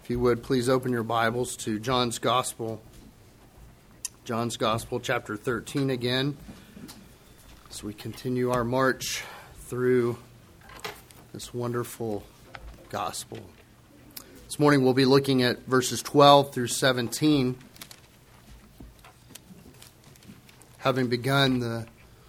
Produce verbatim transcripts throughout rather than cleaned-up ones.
If you would, please open your Bibles to John's Gospel. John's Gospel, chapter thirteen again, as we continue our march through this wonderful Gospel. This morning we'll be looking at verses twelve through seventeen. Having begun the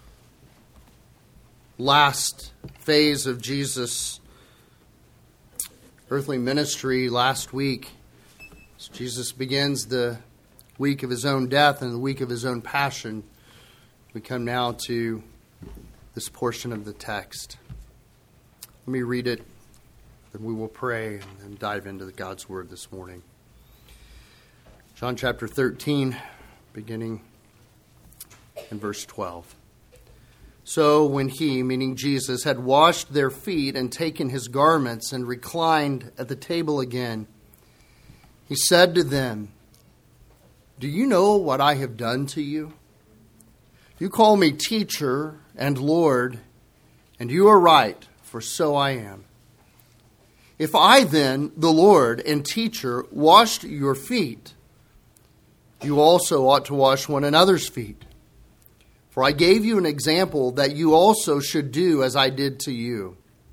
last phase of Jesus' earthly ministry last week, as Jesus begins the week of his own death and the week of his own passion, we come now to this portion of the text. Let me read it, then we will pray and then dive into the God's Word this morning. John chapter thirteen, beginning in verse twelve. So when he, meaning Jesus, had washed their feet and taken his garments and reclined at the table again, he said to them, "Do you know what I have done to you? You call me teacher and Lord, and you are right, for so I am. If I then, the Lord and teacher, washed your feet, you also ought to wash one another's feet. For I gave you an example that you also should do as I did to you.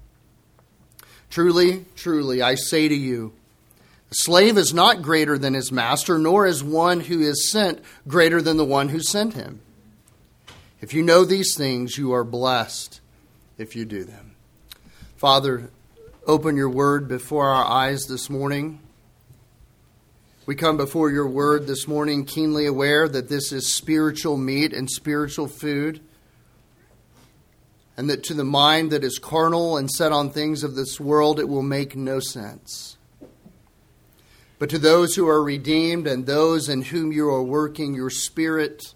Truly, truly, I say to you, a slave is not greater than his master, nor is one who is sent greater than the one who sent him. If you know these things, you are blessed if you do them." Father, open your word before our eyes this morning. We come before your word this morning keenly aware that this is spiritual meat and spiritual food, and that to the mind that is carnal and set on things of this world, it will make no sense. But to those who are redeemed and those in whom you are working your Spirit,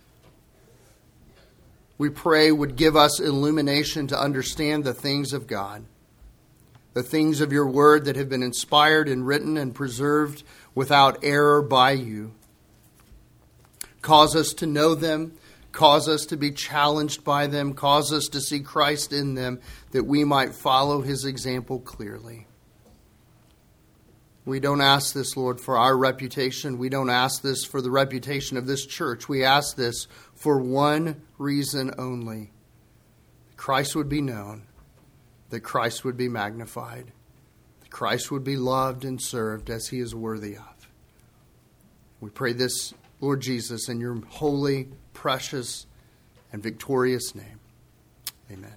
we pray would give us illumination to understand the things of God, the things of your word that have been inspired and written and preserved without error by you. Cause us to know them, cause us to be challenged by them, cause us to see Christ in them, that we might follow his example clearly. We don't ask this, Lord, for our reputation. We don't ask this for the reputation of this church. We ask this for one reason only: that Christ would be known, that Christ would be magnified, that Christ would be loved and served as he is worthy of. We pray this, Lord Jesus, in your holy, precious, and victorious name. Amen.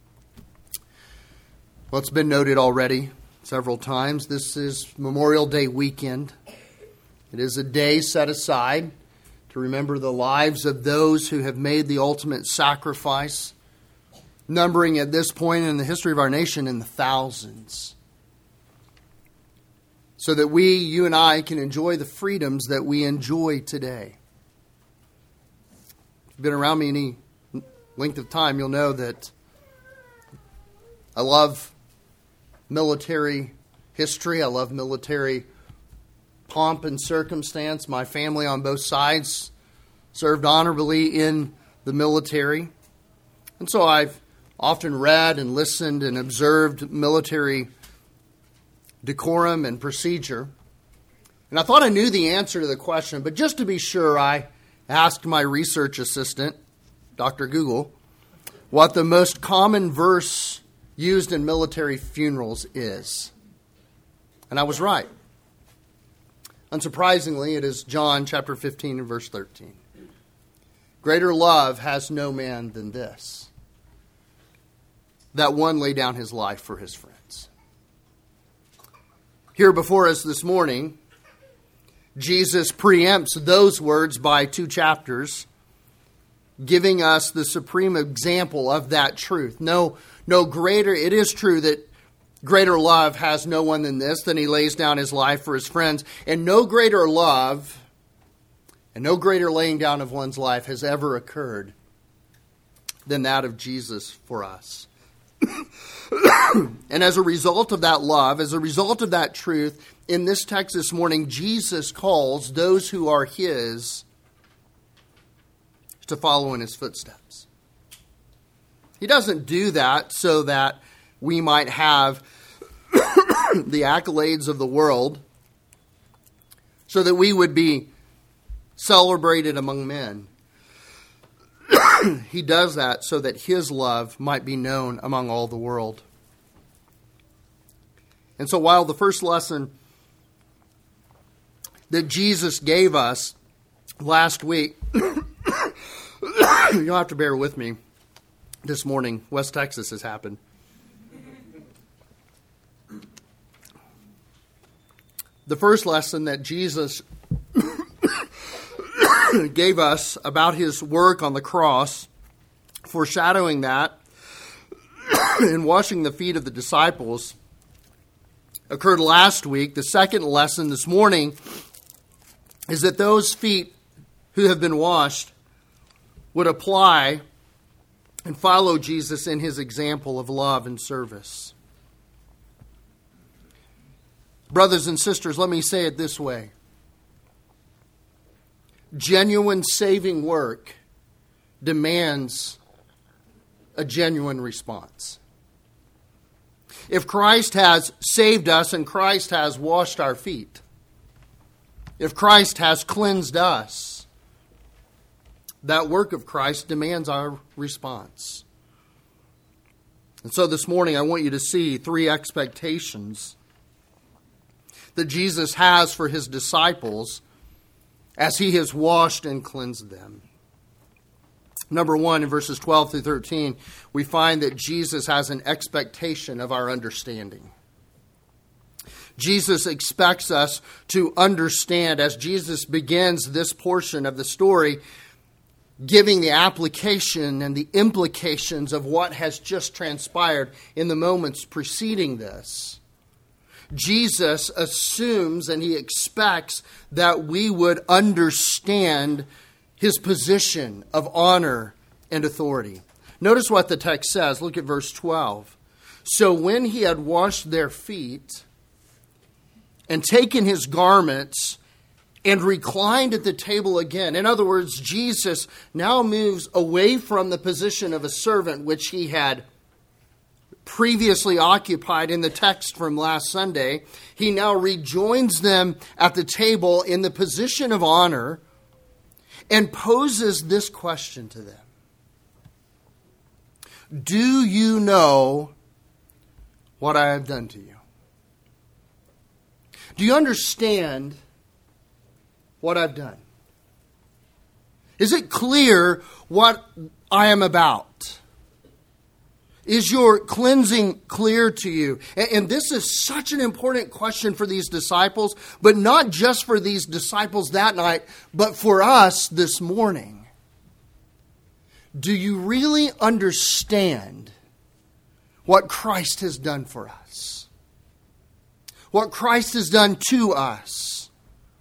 Well, it's been noted already several times. This is Memorial Day weekend. It is a day set aside to remember the lives of those who have made the ultimate sacrifice, numbering at this point in the history of our nation in the thousands, so that we, you and I, can enjoy the freedoms that we enjoy today. If you've been around me any length of time, you'll know that I love military history. I love military pomp and circumstance. My family on both sides served honorably in the military. And so I've often read and listened and observed military decorum and procedure. And I thought I knew the answer to the question, but just to be sure, I asked my research assistant, Doctor Google, what the most common verse used in military funerals is. And I was right. Unsurprisingly, it is John chapter fifteen and verse thirteen. Greater love has no man than this, that one lay down his life for his friends. Here before us this morning, Jesus preempts those words by two chapters, giving us the supreme example of that truth. No, no greater, it is true that greater love has no one than this, than he lays down his life for his friends. And no greater love and no greater laying down of one's life has ever occurred than that of Jesus for us. And as a result of that love, as a result of that truth, in this text this morning, Jesus calls those who are his to follow in his footsteps. He doesn't do that so that we might have the accolades of the world so that we would be celebrated among men. He does that so that his love might be known among all the world. And so while the first lesson that Jesus gave us last week, you'll have to bear with me this morning. West Texas has happened. The first lesson that Jesus gave us about his work on the cross, foreshadowing that in washing the feet of the disciples, occurred last week. The second lesson this morning is that those feet who have been washed would apply and follow Jesus in his example of love and service. Brothers and sisters, let me say it this way. Genuine saving work demands a genuine response. If Christ has saved us and Christ has washed our feet, if Christ has cleansed us, that work of Christ demands our response. And so this morning I want you to see three expectations that Jesus has for his disciples as he has washed and cleansed them. Number one, in verses twelve through thirteen, we find that Jesus has an expectation of our understanding. Jesus expects us to understand as Jesus begins this portion of the story, giving the application and the implications of what has just transpired in the moments preceding this. Jesus assumes and he expects that we would understand his position of honor and authority. Notice what the text says. Look at verse twelve. So when he had washed their feet and taken his garments and reclined at the table again. In other words, Jesus now moves away from the position of a servant which he had previously occupied in the text from last Sunday. He now rejoins them at the table in the position of honor and poses this question to them. Do you know what I have done to you? Do you understand what I've done? Is it clear what I am about? Is your cleansing clear to you? And this is such an important question for these disciples, but not just for these disciples that night, but for us this morning. Do you really understand what Christ has done for us? What Christ has done to us?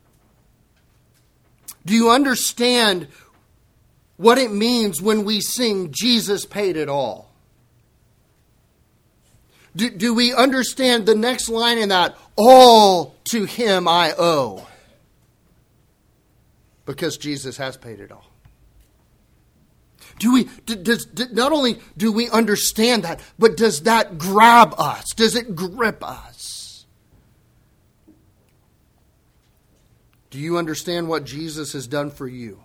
Do you understand what it means when we sing, Jesus paid it all? Do, do we understand the next line in that? All to him I owe. Because Jesus has paid it all. Do we, does, not only do we understand that, but does that grab us? Does it grip us? Do you understand what Jesus has done for you?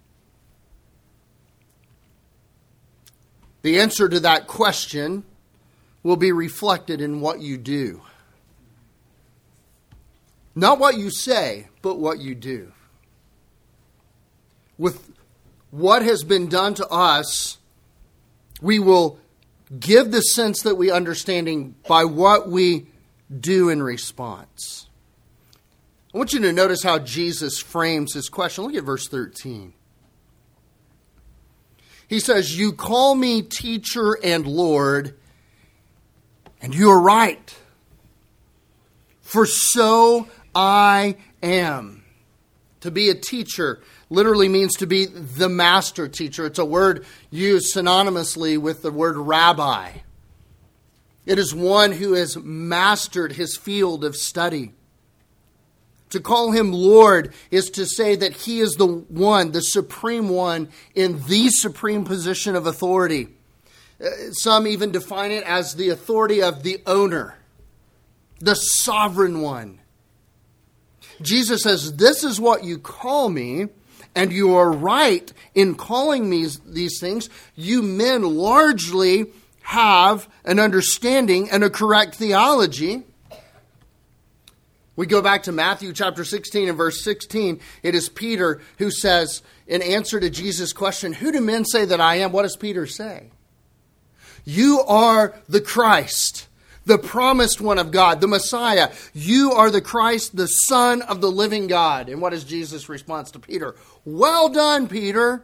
The answer to that question will be reflected in what you do. Not what you say, but what you do. With what has been done to us, we will give the sense that we understanding by what we do in response. I want you to notice how Jesus frames his question. Look at verse thirteen. He says, you call me teacher and Lord, and you are right, for so I am. To be a teacher literally means to be the master teacher. It's a word used synonymously with the word rabbi. It is one who has mastered his field of study. To call him Lord is to say that he is the one, the supreme one, in the supreme position of authority. Some even define it as the authority of the owner, the sovereign one. Jesus says, this is what you call me, and you are right in calling me these things. You men largely have an understanding and a correct theology. We go back to Matthew chapter sixteen and verse sixteen. It is Peter who says, in answer to Jesus' question, who do men say that I am? What does Peter say? You are the Christ, the promised one of God, the Messiah. You are the Christ, the Son of the living God. And what is Jesus' response to Peter? Well done, Peter.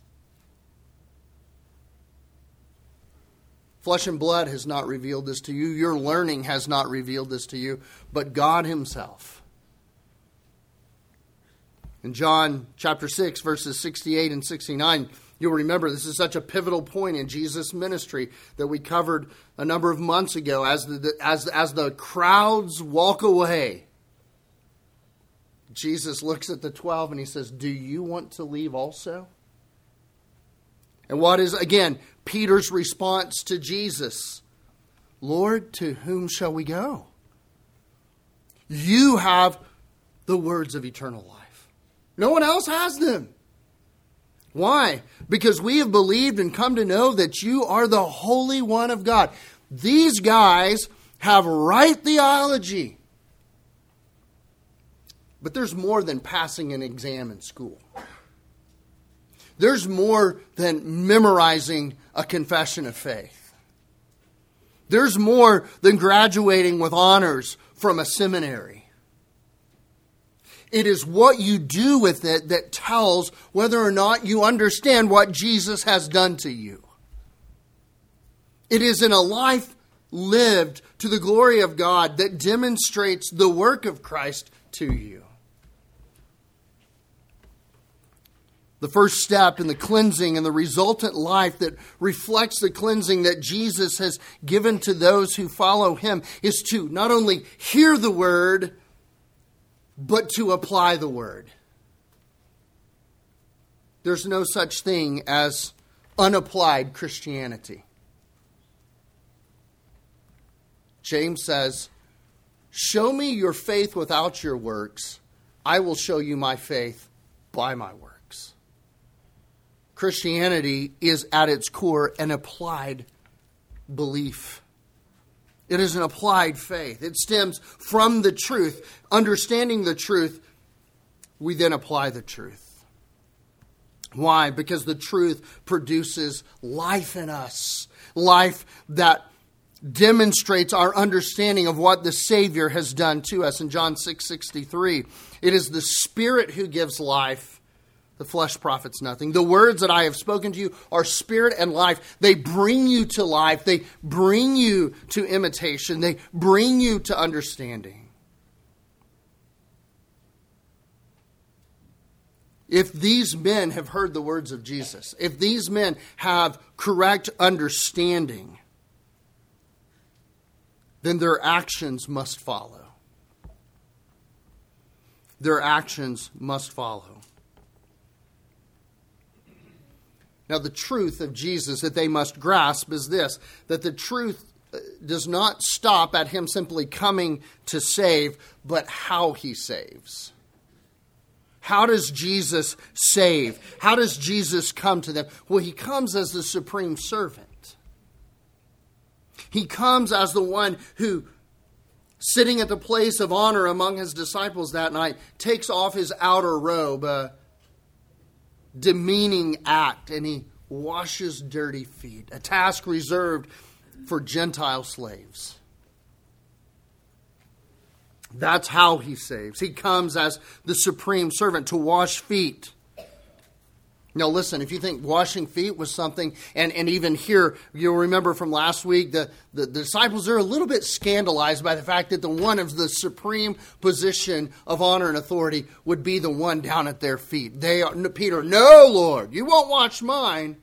Flesh and blood has not revealed this to you. Your learning has not revealed this to you, but God himself. In John chapter six, verses sixty-eight and sixty-nine, you'll remember this is such a pivotal point in Jesus' ministry that we covered a number of months ago. As the, as, as the crowds walk away, Jesus looks at the twelve and he says, do you want to leave also? And what is, again, Peter's response to Jesus? Lord, to whom shall we go? You have the words of eternal life. No one else has them. Why? Because we have believed and come to know that you are the Holy One of God. These guys have right theology. But there's more than passing an exam in school. There's more than memorizing a confession of faith. There's more than graduating with honors from a seminary. It is what you do with it that tells whether or not you understand what Jesus has done to you. It is in a life lived to the glory of God that demonstrates the work of Christ to you. The first step in the cleansing and the resultant life that reflects the cleansing that Jesus has given to those who follow him is to not only hear the word, but to apply the word. There's no such thing as unapplied Christianity. James says, show me your faith without your works. I will show you my faith by my works. Christianity is at its core an applied belief. It is an applied faith. It stems from the truth. Understanding the truth, we then apply the truth. Why? Because the truth produces life in us. Life that demonstrates our understanding of what the Savior has done to us. In John six sixty-three, it is the Spirit who gives life. The flesh profits nothing. The words that I have spoken to you are spirit and life. They bring you to life. They bring you to imitation. They bring you to understanding. If these men have heard the words of Jesus, if these men have correct understanding, then their actions must follow. Their actions must follow. Now, the truth of Jesus that they must grasp is this, that the truth does not stop at him simply coming to save, but how he saves. How does Jesus save? How does Jesus come to them? Well, he comes as the supreme servant. He comes as the one who, sitting at the place of honor among his disciples that night, takes off his outer robe, uh, demeaning act, and he washes dirty feet, a task reserved for Gentile slaves. That's how he saves. He comes as the supreme servant to wash feet. Now listen, if you think washing feet was something, and, and even here, you'll remember from last week, the, the, the disciples are a little bit scandalized by the fact that the one of the supreme position of honor and authority would be the one down at their feet. They are, Peter, no, Lord, you won't wash mine.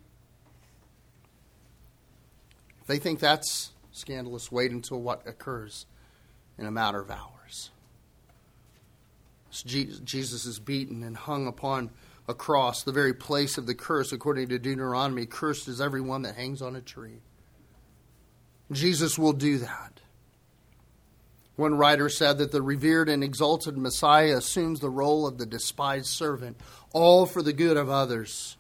If they think that's scandalous, wait until what occurs in a matter of hours. Jesus is beaten and hung upon a cross, the very place of the curse, according to Deuteronomy. Cursed is everyone that hangs on a tree. Jesus will do that. One writer said that the revered and exalted Messiah assumes the role of the despised servant, all for the good of others.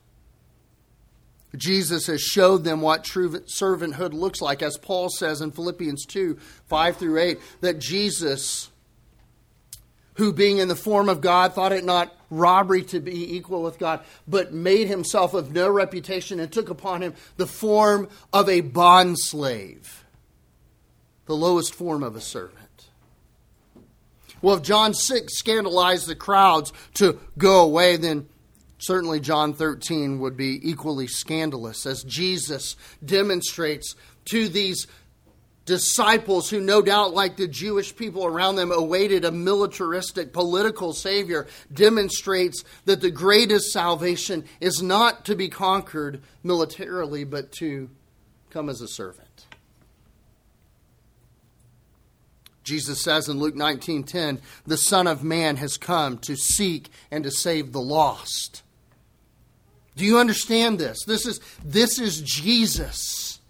Jesus has showed them what true servanthood looks like, as Paul says in Philippians two, five through eight, that Jesus, who being in the form of God, thought it not robbery to be equal with God, but made himself of no reputation and took upon him the form of a bondslave, the lowest form of a servant. Well, if John six scandalized the crowds to go away, then certainly John thirteen would be equally scandalous, as Jesus demonstrates to these disciples who no doubt, like the Jewish people around them, awaited a militaristic political savior, demonstrates that the greatest salvation is not to be conquered militarily, but to come as a servant. Jesus says in Luke nineteen ten, the Son of Man has come to seek and to save the lost. Do you understand this? This is, this is Jesus.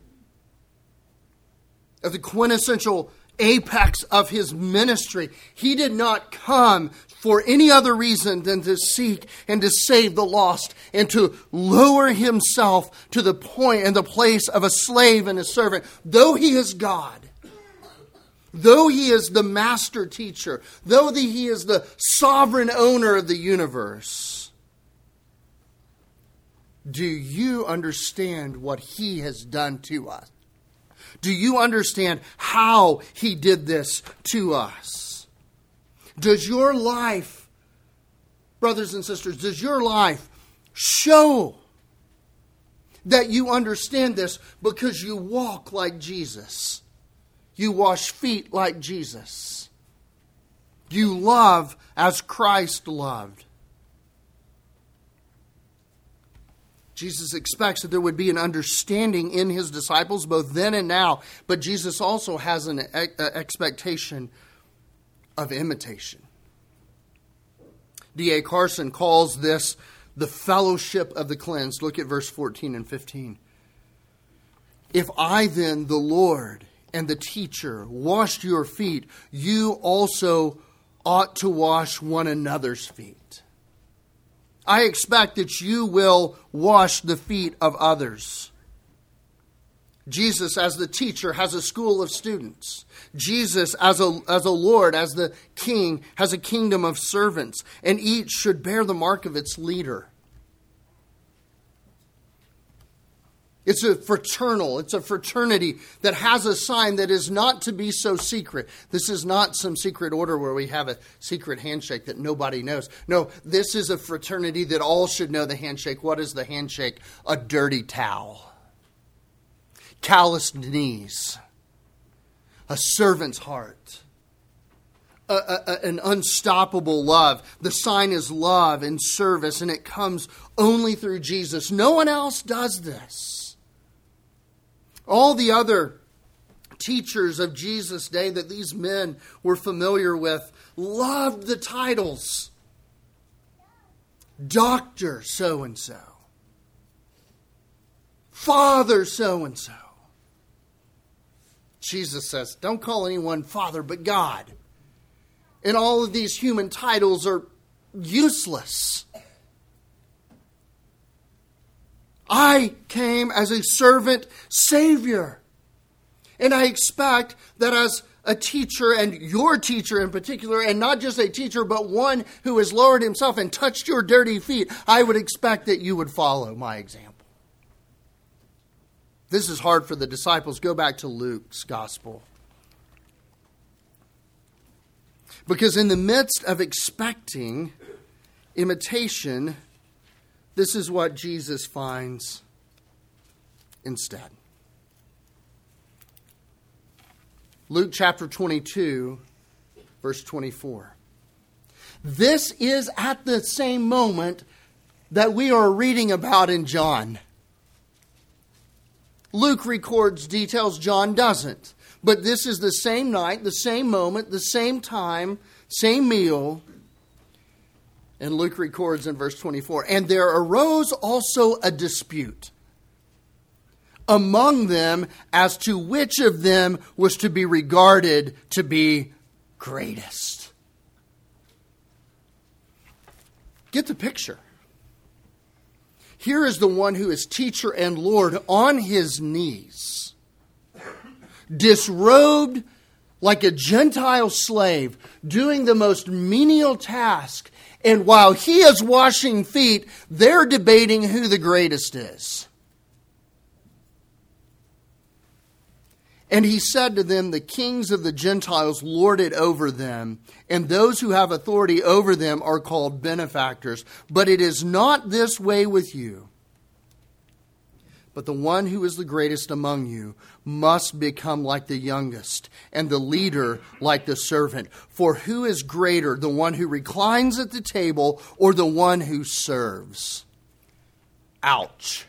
Of the quintessential apex of his ministry. He did not come for any other reason than to seek and to save the lost and to lower himself to the point and the place of a slave and a servant. Though he is God, though he is the master teacher, though the, he is the sovereign owner of the universe, do you understand what he has done to us? Do you understand how he did this to us? Does your life, brothers and sisters, does your life show that you understand this because you walk like Jesus? You wash feet like Jesus. You love as Christ loved. Jesus expects that there would be an understanding in his disciples, both then and now. But Jesus also has an expectation of imitation. D A Carson calls this the fellowship of the cleansed. Look at verse fourteen and fifteen. If I then, the Lord and the teacher, washed your feet, you also ought to wash one another's feet. I expect that you will wash the feet of others. Jesus, as the teacher, has a school of students. Jesus, as a, as a Lord, as the King, has a kingdom of servants. And each should bear the mark of its leader. It's a fraternal, it's a fraternity that has a sign that is not to be so secret. This is not some secret order where we have a secret handshake that nobody knows. No, this is a fraternity that all should know the handshake. What is the handshake? A dirty towel. Calloused knees. A servant's heart. A, a, an unstoppable love. The sign is love and service, and it comes only through Jesus. No one else does this. All the other teachers of Jesus' day that these men were familiar with loved the titles. Doctor so-and-so. Father so-and-so. Jesus says, don't call anyone Father but God. And all of these human titles are useless. I came as a servant Savior. And I expect that as a teacher, and your teacher in particular, and not just a teacher, but one who has lowered himself and touched your dirty feet, I would expect that you would follow my example. This is hard for the disciples. Go back to Luke's gospel. Because in the midst of expecting imitation, this is what Jesus finds instead. Luke chapter twenty-two, verse twenty-four. This is at the same moment that we are reading about in John. Luke records details, John doesn't. But this is the same night, the same moment, the same time, same meal. And Luke records in verse twenty-four, and there arose also a dispute among them as to which of them was to be regarded to be greatest. Get the picture. Here is the one who is teacher and Lord on his knees, disrobed like a Gentile slave, doing the most menial task. And while he is washing feet, they're debating who the greatest is. And he said to them, the kings of the Gentiles lord it over them, and those who have authority over them are called benefactors. But it is not this way with you. But the one who is the greatest among you must become like the youngest, and the leader like the servant. For who is greater, the one who reclines at the table or the one who serves? Ouch.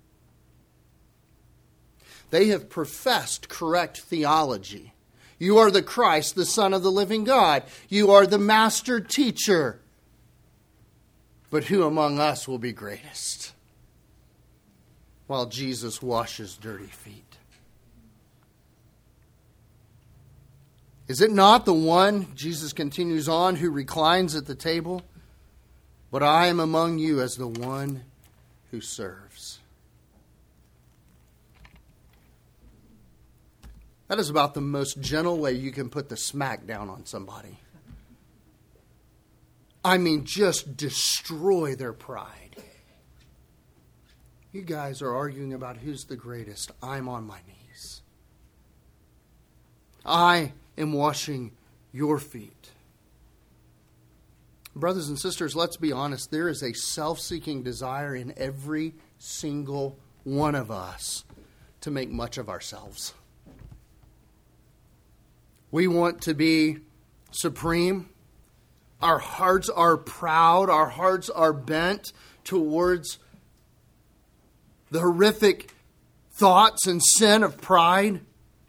They have professed correct theology. You are the Christ, the Son of the living God. You are the master teacher. But who among us will be greatest? While Jesus washes dirty feet. Is it not the one, Jesus continues on, who reclines at the table? But I am among you as the one who serves. That is about the most gentle way you can put the smack down on somebody. I mean, just destroy their pride. You guys are arguing about who's the greatest. I'm on my knees. I am washing your feet. Brothers and sisters, let's be honest. There is a self-seeking desire in every single one of us to make much of ourselves. We want to be supreme. Our hearts are proud. Our hearts are bent towards the horrific thoughts and sin of pride.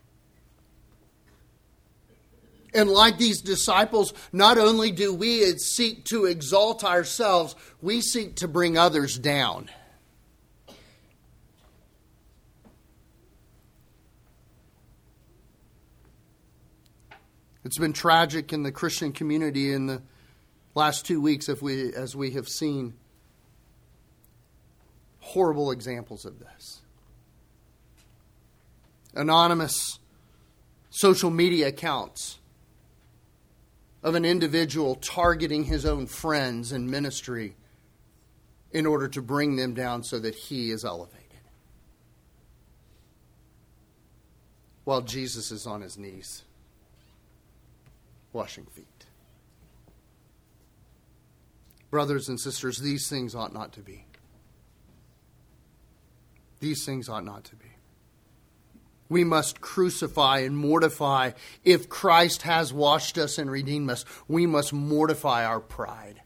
And like these disciples, not only do we seek to exalt ourselves, we seek to bring others down. It's been tragic in the Christian community in the last two weeks if we, as we have seen horrible examples of this. Anonymous social media accounts of an individual targeting his own friends in ministry in order to bring them down so that he is elevated. While Jesus is on his knees, washing feet. Brothers and sisters, these things ought not to be. These things ought not to be. We must crucify and mortify. If Christ has washed us and redeemed us, we must mortify our pride.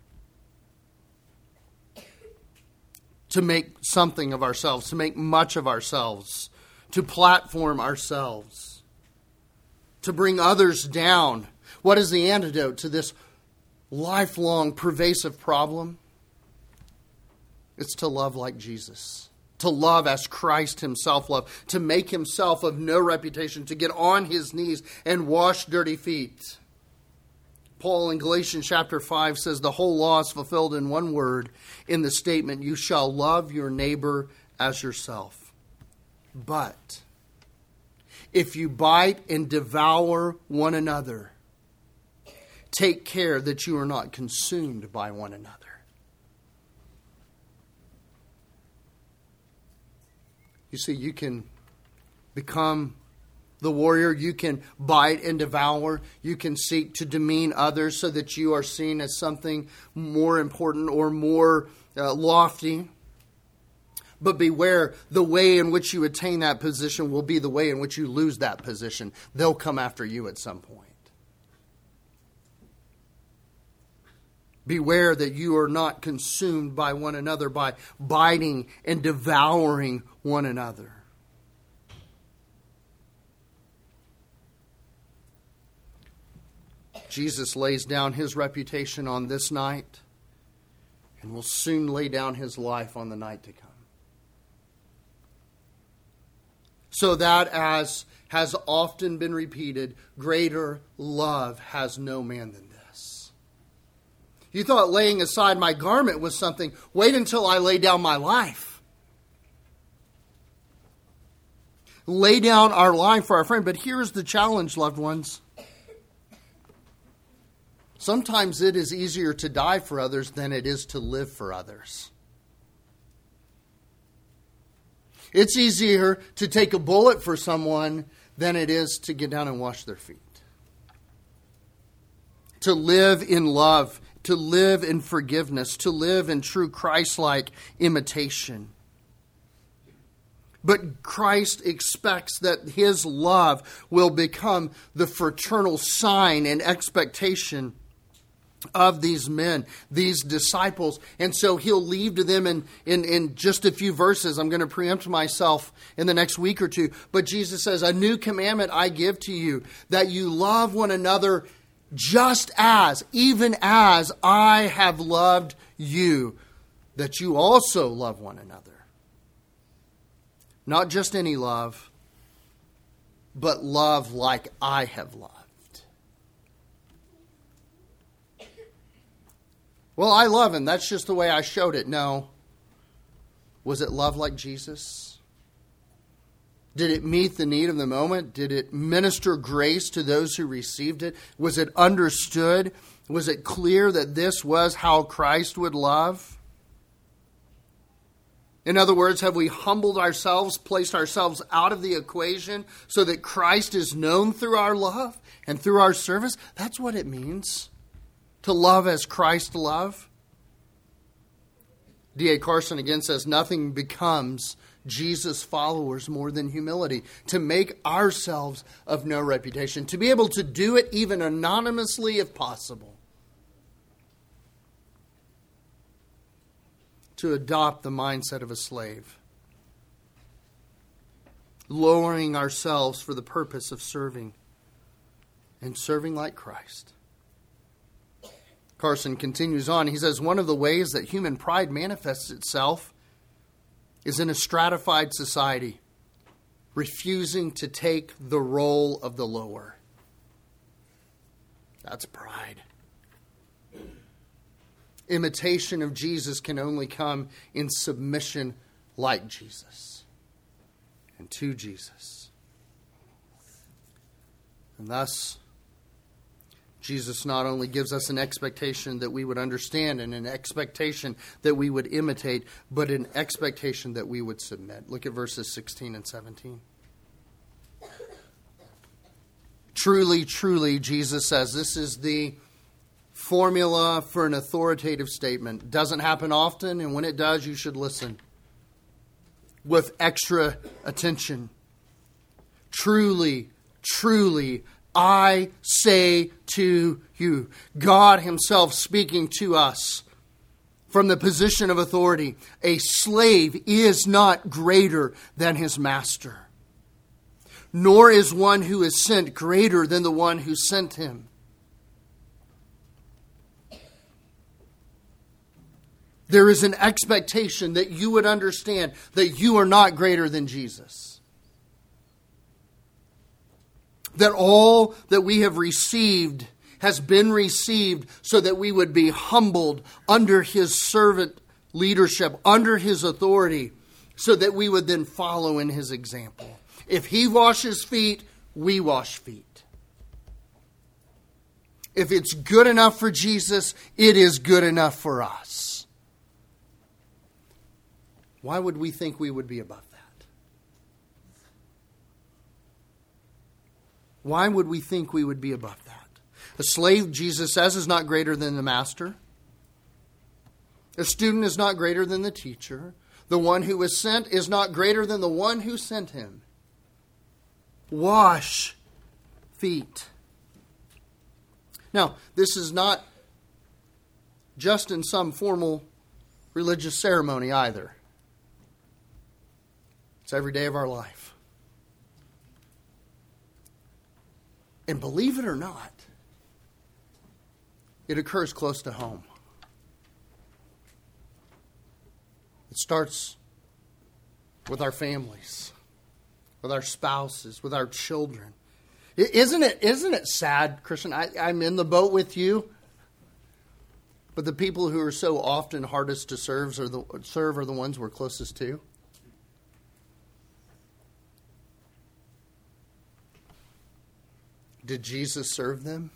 To make something of ourselves, to make much of ourselves, to platform ourselves, to bring others down. What is the antidote to this lifelong, pervasive problem? It's to love like Jesus. To love as Christ himself loved. To make himself of no reputation. To get on his knees and wash dirty feet. Paul in Galatians chapter five says the whole law is fulfilled in one word in the statement, you shall love your neighbor as yourself. But if you bite and devour one another, take care that you are not consumed by one another. You see, you can become the warrior. You can bite and devour. You can seek to demean others so that you are seen as something more important or more uh, lofty. But beware, the way in which you attain that position will be the way in which you lose that position. They'll come after you at some point. Beware that you are not consumed by one another by biting and devouring one another. Jesus lays down his reputation on this night and will soon lay down his life on the night to come. so that, as has often been repeated, greater love has no man than this. You thought laying aside my garment was something. Wait until I lay down my life. Lay down our life for our friend. But here's the challenge, loved ones. Sometimes it is easier to die for others than it is to live for others. It's easier to take a bullet for someone than it is to get down and wash their feet. To live in love, to live in forgiveness, to live in true Christ-like imitation. But Christ expects that his love will become the fraternal sign and expectation of these men, these disciples. And so he'll leave to them in, in, in just a few verses. I'm going to preempt myself in the next week or two. But Jesus says, a new commandment I give to you, that you love one another just as, even as I have loved you, that you also love one another. Not just any love, but love like I have loved. Well, I love him. That's just the way I showed it. No. Was it love like Jesus? Did it meet the need of the moment? Did it minister grace to those who received it? Was it understood? Was it clear that this was how Christ would love? In other words, have we humbled ourselves, placed ourselves out of the equation so that Christ is known through our love and through our service? That's what it means to love as Christ loved. D A Carson again says, nothing becomes Jesus' followers more than humility. To make ourselves of no reputation. To be able to do it even anonymously if possible. To adopt the mindset of a slave. Lowering ourselves for the purpose of serving. And serving like Christ. Carson continues on. He says, one of the ways that human pride manifests itself is in a stratified society, refusing to take the role of the lower. That's pride. Imitation of Jesus can only come in submission like Jesus and to Jesus. And thus, Jesus not only gives us an expectation that we would understand and an expectation that we would imitate, but an expectation that we would submit. Look at verses sixteen and seventeen. Truly, truly, Jesus says, this is the formula for an authoritative statement. It doesn't happen often, and when it does, you should listen with extra attention. Truly, truly, I say to you, God himself speaking to us from the position of authority, a slave is not greater than his master, nor is one who is sent greater than the one who sent him. There is an expectation that you would understand that you are not greater than Jesus. That all that we have received has been received so that we would be humbled under his servant leadership, under his authority, so that we would then follow in his example. If he washes feet, we wash feet. If it's good enough for Jesus, it is good enough for us. Why would we think we would be above that? Why would we think we would be above that? A slave, Jesus says, is not greater than the master. A student is not greater than the teacher. The one who was sent is not greater than the one who sent him. Wash feet. Now, this is not just in some formal religious ceremony either. It's every day of our life. And believe it or not, it occurs close to home. It starts with our families, with our spouses, with our children. Isn't it, isn't it sad, Christian? I, I'm in the boat with you. But the people who are so often hardest to serve are the, serve are the ones we're closest to. Did Jesus serve them?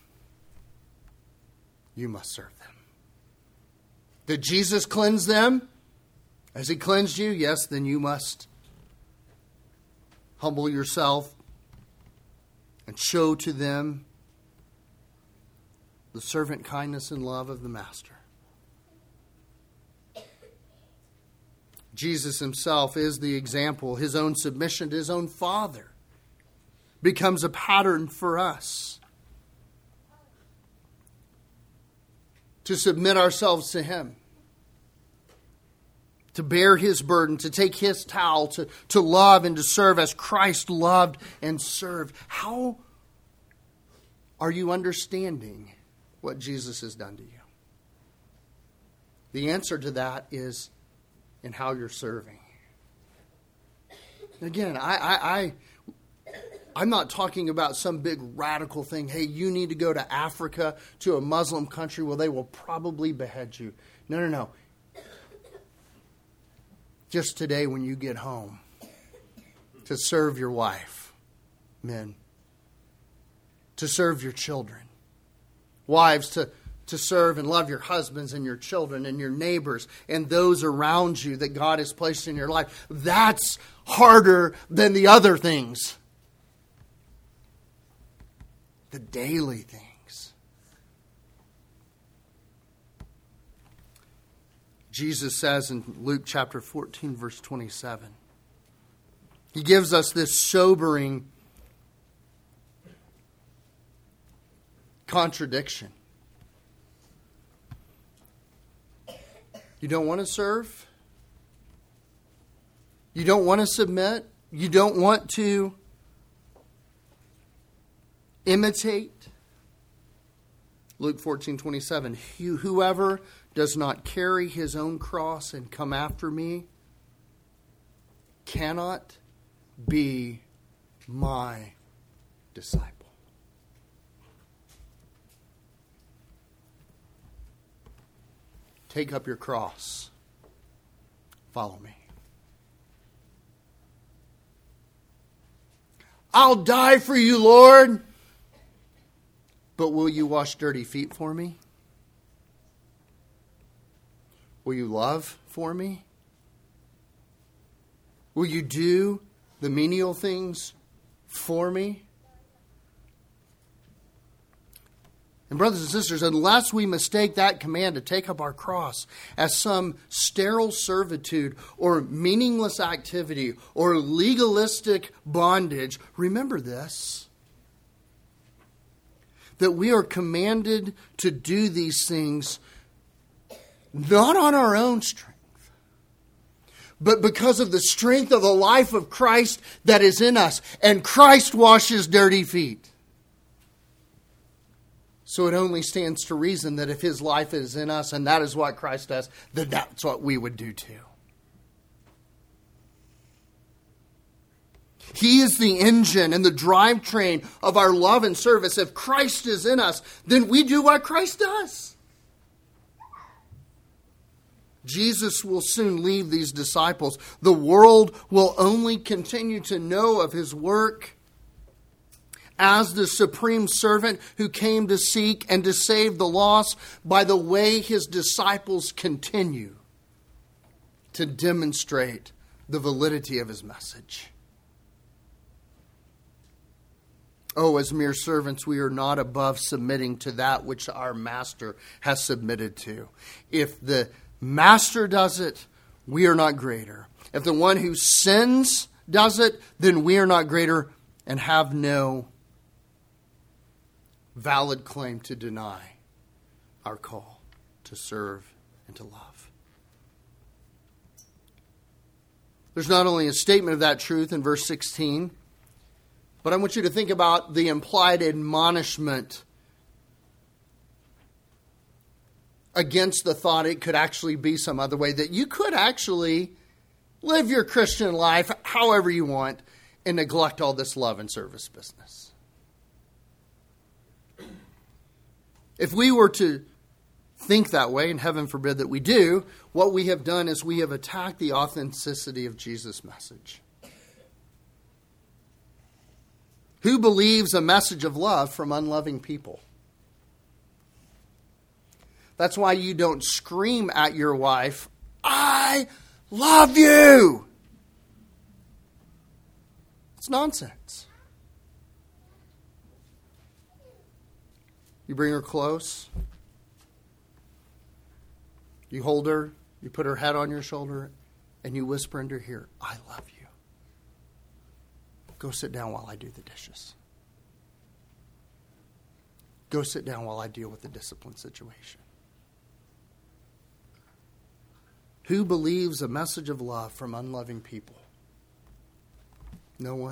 You must serve them. Did Jesus cleanse them? Has he cleansed you? Yes, then you must humble yourself and show to them the servant kindness and love of the Master. Jesus himself is the example. His own submission to his own Father becomes a pattern for us to submit ourselves to him, to bear his burden, to take his towel, to, to love and to serve as Christ loved and served. How are you understanding what Jesus has done to you? The answer to that is in how you're serving. Again, I, I, I, I'm not talking about some big radical thing. Hey, you need to go to Africa, to a Muslim country where they will probably behead you. No, no, no. Just today when you get home, to serve your wife, men, to serve your children, wives, to, to serve and love your husbands and your children and your neighbors and those around you that God has placed in your life. That's harder than the other things. The daily things. Jesus says in Luke chapter fourteen, verse twenty-seven, he gives us this sobering contradiction. You don't want to serve? You don't want to submit? You don't want to imitate? Luke fourteen twenty-seven, whoever does not carry his own cross and come after me cannot be my disciple. Take up your cross. Follow me. I'll die for you, Lord. But will you wash dirty feet for me? Will you love for me? Will you do the menial things for me? And brothers and sisters, unless we mistake that command to take up our cross as some sterile servitude or meaningless activity or legalistic bondage, remember this, that we are commanded to do these things not on our own strength, but because of the strength of the life of Christ that is in us. And Christ washes dirty feet. So it only stands to reason that if his life is in us and that is what Christ does, then that's what we would do too. He is the engine and the drivetrain of our love and service. If Christ is in us, then we do what Christ does. Jesus will soon leave these disciples. The world will only continue to know of his work as the supreme servant who came to seek and to save the lost by the way his disciples continue to demonstrate the validity of his message. Oh, as mere servants, we are not above submitting to that which our master has submitted to. If the master does it, we are not greater. If the one who sins does it, then we are not greater and have no valid claim to deny our call to serve and to love. There's not only a statement of that truth in verse sixteen, but I want you to think about the implied admonishment against the thought it could actually be some other way, that you could actually live your Christian life however you want and neglect all this love and service business. If we were to think that way, and heaven forbid that we do, what we have done is we have attacked the authenticity of Jesus' message. Who believes a message of love from unloving people? That's why you don't scream at your wife, "I love you!" It's nonsense. You bring her close. You hold her. You put her head on your shoulder. And you whisper into her ear, "I love you. Go sit down while I do the dishes. Go sit down while I deal with the discipline situation." Who believes a message of love from unloving people? No one.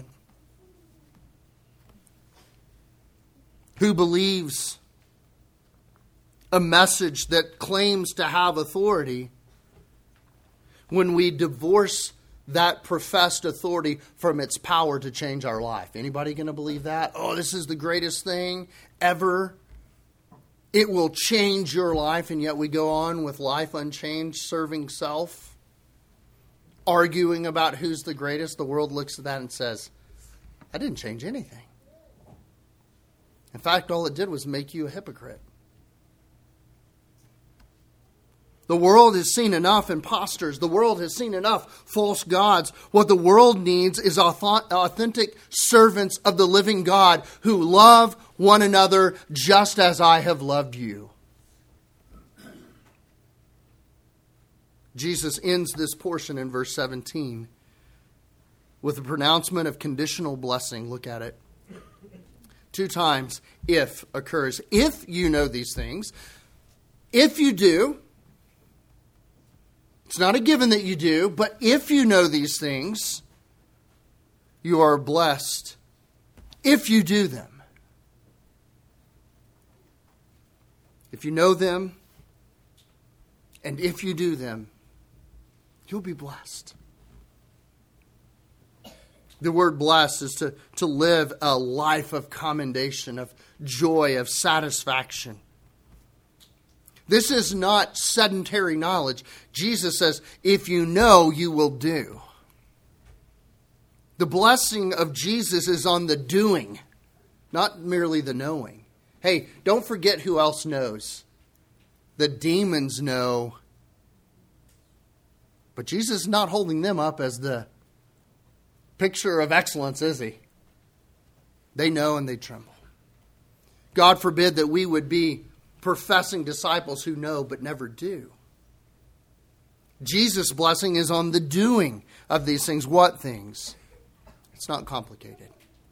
Who believes a message that claims to have authority when we divorce that professed authority from its power to change our life? Anybody going to believe that? Oh, this is the greatest thing ever. It will change your life, and yet we go on with life unchanged, serving self, arguing about who's the greatest. The world looks at that and says, "I didn't change anything." In fact, all it did was make you a hypocrite. The world has seen enough imposters. The world has seen enough false gods. What the world needs is authentic servants of the living God who love one another just as I have loved you. Jesus ends this portion in verse seventeen with a pronouncement of conditional blessing. Look at it. Two times "if" occurs. If you know these things, if you do. It's not a given that you do, but if you know these things, you are blessed if you do them. If you know them, and if you do them, you'll be blessed. The word blessed is to, to live a life of commendation, of joy, of satisfaction. This is not sedentary knowledge. Jesus says, if you know, you will do. The blessing of Jesus is on the doing, not merely the knowing. Hey, don't forget who else knows. The demons know. But Jesus is not holding them up as the picture of excellence, is he? They know and they tremble. God forbid that we would be professing disciples who know but never do. Jesus' blessing is on the doing of these things. What things? It's not complicated.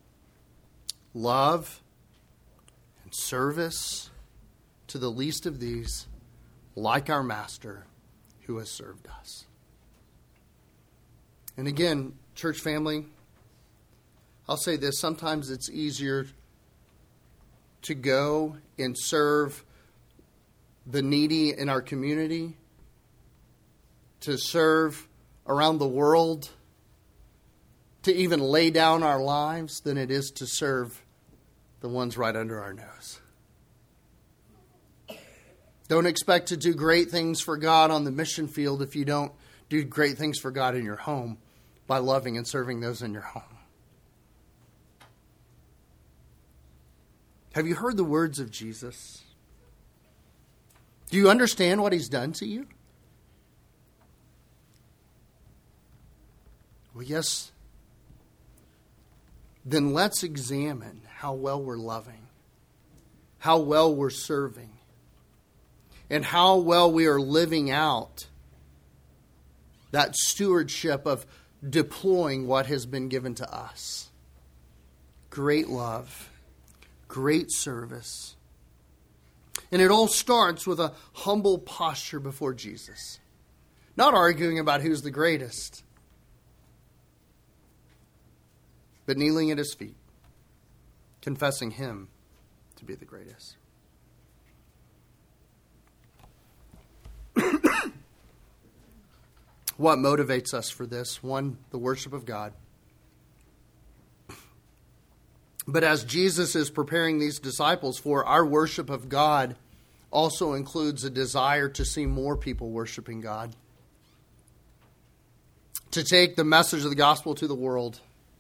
Love and service to the least of these, like our Master who has served us. And again, church family, I'll say this. Sometimes it's easier to go and serve the needy in our community, to serve around the world, to even lay down our lives than it is to serve the ones right under our nose. Don't expect to do great things for God on the mission field if you don't do great things for God in your home by loving and serving those in your home. Have you heard the words of Jesus? Do you understand what he's done to you? Well, yes. Then let's examine how well we're loving, how well we're serving, and how well we are living out that stewardship of deploying what has been given to us. Great love, great service. And it all starts with a humble posture before Jesus. Not arguing about who's the greatest, but kneeling at his feet, confessing him to be the greatest. What motivates us for this? One, the worship of God. But as Jesus is preparing these disciples for, our worship of God also includes a desire to see more people worshiping God. To take the message of the gospel to the world.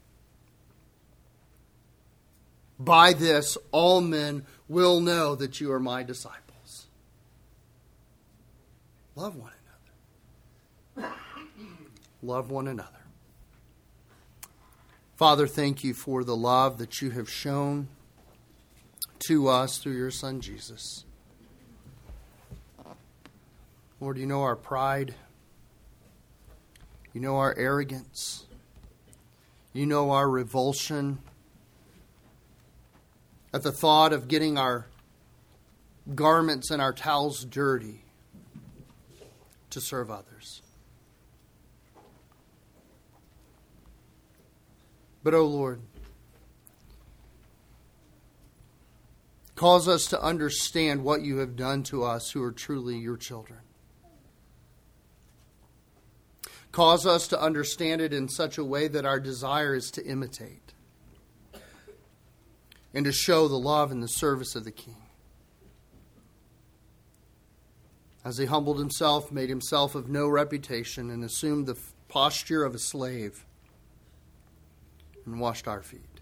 By this, all men will know that you are my disciples. Love one another. Love one another. Father, thank you for the love that you have shown to us through your Son, Jesus. Lord, you know our pride. You know our arrogance. You know our revulsion at the thought of getting our garments and our towels dirty to serve others. But, oh Lord, cause us to understand what you have done to us who are truly your children. Cause us to understand it in such a way that our desire is to imitate and to show the love and the service of the King. As he humbled himself, made himself of no reputation, and assumed the posture of a slave, and washed our feet.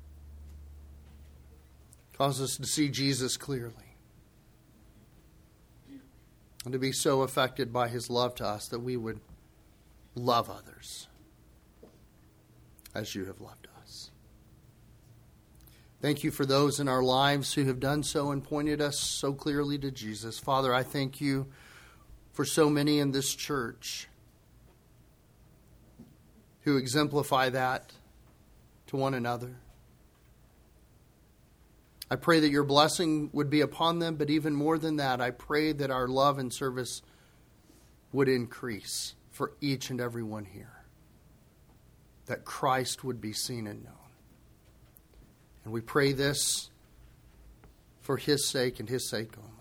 Cause us to see Jesus clearly, and to be so affected by his love to us that we would love others as you have loved us. Thank you for those in our lives who have done so and pointed us so clearly to Jesus. Father, I thank you for so many in this church who exemplify that to one another. I pray that your blessing would be upon them, but even more than that, I pray that our love and service would increase for each and every one here, that Christ would be seen and known. And we pray this for his sake and his sake only.